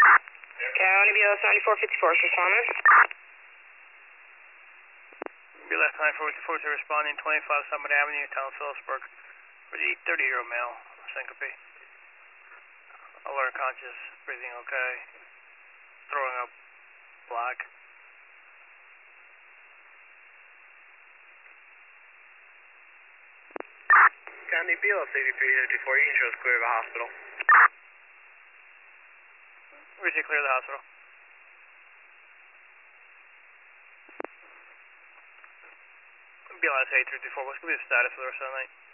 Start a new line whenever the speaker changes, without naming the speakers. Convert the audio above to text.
County BLS 9454, responding.
BLS 9454 to responding 25 Summit Avenue, Town Phillipsburg, for the 30-year-old male, syncope. Alert, conscious, breathing okay, throwing up black.
County BLS 8354, you can show us clear of the hospital.
Where's he clear of the hospital? BLS 8324, what's going to be the status for the rest of the night?